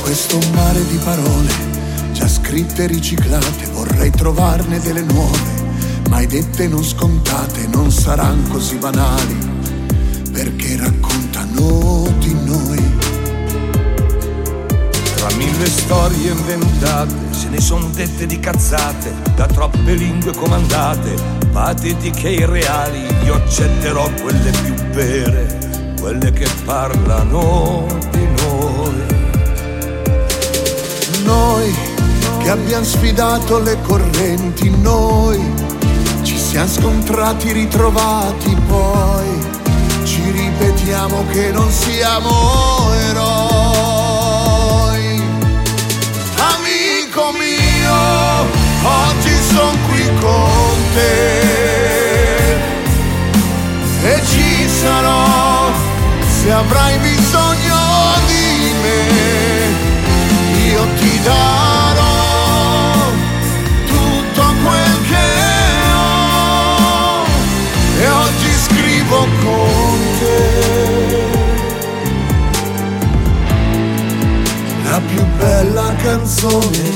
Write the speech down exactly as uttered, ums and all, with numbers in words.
questo mare di parole, già scritte e riciclate, vorrei trovarne delle nuove, mai dette e non scontate, non saranno così banali, perché raccontano di noi. Tra mille storie inventate, se ne son dette di cazzate, da troppe lingue comandate, patetiche e irreali, io accetterò quelle più vere, quelle che parlano di noi. Noi che abbiamo sfidato le correnti, noi ci siamo scontrati, ritrovati, poi ci ripetiamo che non siamo eroi. Amico mio, oggi son qui con te e ci sarò se avrai bisogno di me. Io ti darò tutto quel che ho e oggi scrivo con te la più bella canzone